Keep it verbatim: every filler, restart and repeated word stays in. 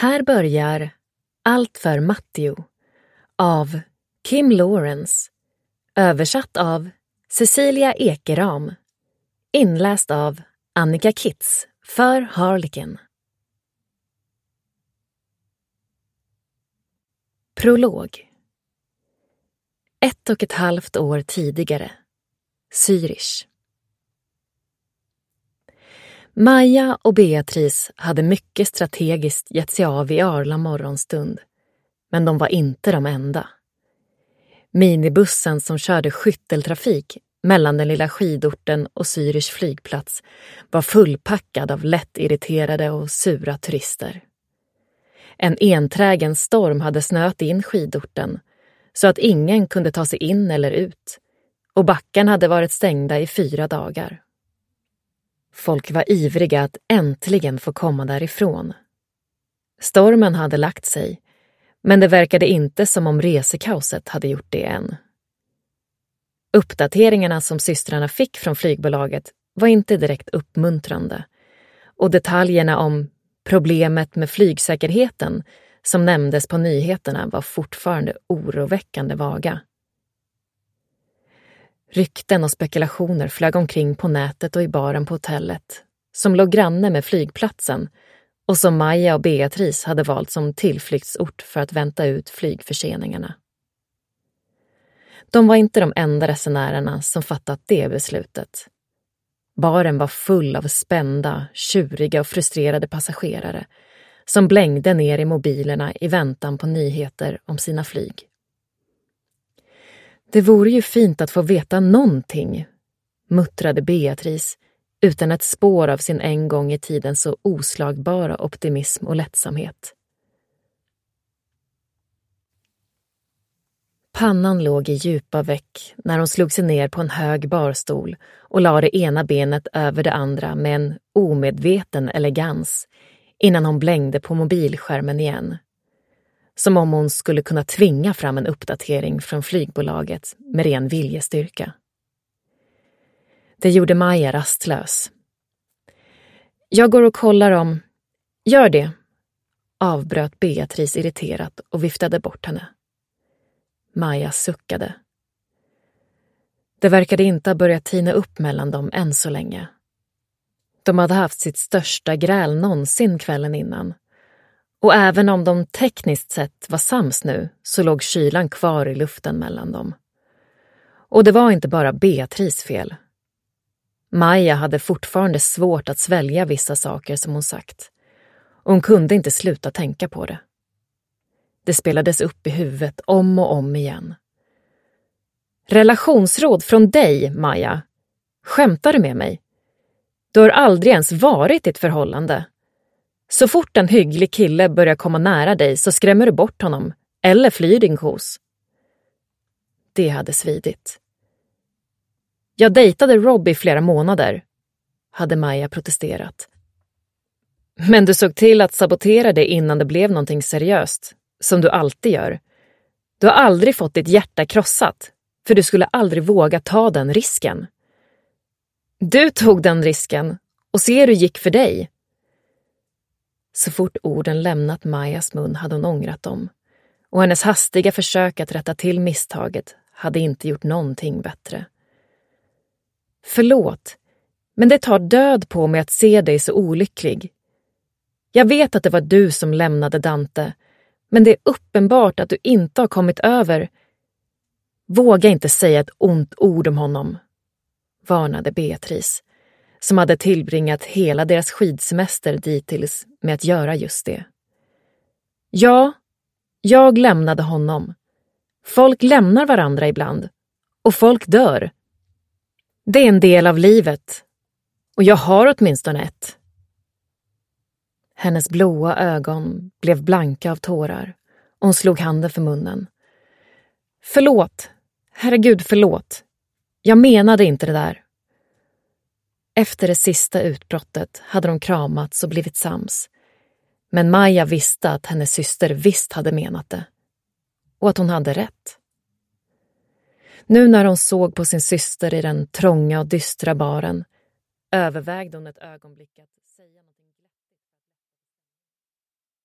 Här börjar Allt för Matteo av Kim Lawrence, översatt av Cecilia Ekeram, inläst av Annika Kitz för Harlequin. Prolog. Ett och ett halvt år tidigare. Zürich. Maja och Beatrice hade mycket strategiskt gett sig av i arla morgonstund, men de var inte de enda. Minibussen som körde skytteltrafik mellan den lilla skidorten och Zürich flygplats var fullpackad av lätt irriterade och sura turister. En enträgen storm hade snöat in skidorten så att ingen kunde ta sig in eller ut, och backarna hade varit stängda i fyra dagar. Folk var ivriga att äntligen få komma därifrån. Stormen hade lagt sig, men det verkade inte som om resekaoset hade gjort det än. Uppdateringarna som systrarna fick från flygbolaget var inte direkt uppmuntrande, och detaljerna om problemet med flygsäkerheten som nämndes på nyheterna var fortfarande oroväckande vaga. Rykten och spekulationer flög omkring på nätet och i baren på hotellet, som låg granne med flygplatsen och som Maja och Beatrice hade valt som tillflyktsort för att vänta ut flygförseningarna. De var inte de enda resenärerna som fattat det beslutet. Baren var full av spända, tjuriga och frustrerade passagerare som blängde ner i mobilerna i väntan på nyheter om sina flyg. Det vore ju fint att få veta någonting, muttrade Beatrice utan ett spår av sin en gång i tiden så oslagbara optimism och lättsamhet. Pannan låg i djupa veck när hon slog sig ner på en hög barstol och la det ena benet över det andra med en omedveten elegans innan hon blängde på mobilskärmen igen. Som om hon skulle kunna tvinga fram en uppdatering från flygbolaget med ren viljestyrka. Det gjorde Maja rastlös. Jag går och kollar om... Gör det, avbröt Beatrice irriterat och viftade bort henne. Maja suckade. Det verkade inte ha börjat tina upp mellan dem än så länge. De hade haft sitt största gräl någonsin kvällen innan. Och även om de tekniskt sett var sams nu så låg kylan kvar i luften mellan dem. Och det var inte bara Beatrice fel. Maja hade fortfarande svårt att svälja vissa saker som hon sagt. Och hon kunde inte sluta tänka på det. Det spelades upp i huvudet om och om igen. Relationsråd från dig, Maja. Skämtar du med mig? Du har aldrig ens varit i ett förhållande. Så fort en hygglig kille börjar komma nära dig så skrämmer du bort honom eller flyr din kos. Det hade svidit. Jag dejtade Rob i flera månader, hade Maja protesterat. Men du såg till att sabotera det innan det blev någonting seriöst, som du alltid gör. Du har aldrig fått ditt hjärta krossat, för du skulle aldrig våga ta den risken. Du tog den risken och se hur det gick för dig. Så fort orden lämnat Majas mun hade hon ångrat dem, och hennes hastiga försök att rätta till misstaget hade inte gjort någonting bättre. Förlåt, men det tar död på mig att se dig så olycklig. Jag vet att det var du som lämnade Dante, men det är uppenbart att du inte har kommit över. Våga inte säga ett ont ord om honom, varnade Beatrice, som hade tillbringat hela deras skidsemester dittills med att göra just det. Ja, jag lämnade honom. Folk lämnar varandra ibland, och folk dör. Det är en del av livet, och jag har åtminstone ett. Hennes blåa ögon blev blanka av tårar, och hon slog handen för munnen. Förlåt, herregud förlåt. Jag menade inte det där. Efter det sista utbrottet hade de kramats och blivit sams. Men Maja visste att hennes syster visst hade menat det. Och att hon hade rätt. Nu när hon såg på sin syster i den trånga och dystra baren övervägde hon ett ögonblick att säga någonting.